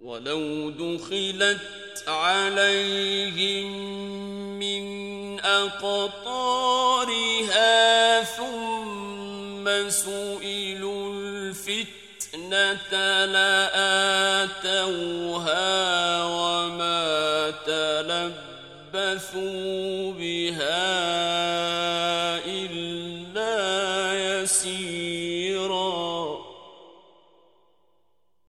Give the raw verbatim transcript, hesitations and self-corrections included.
ولو دخلت عليهم من أقطارها ثم سئلوا الفتنة لآتوها وما تلبثوا بها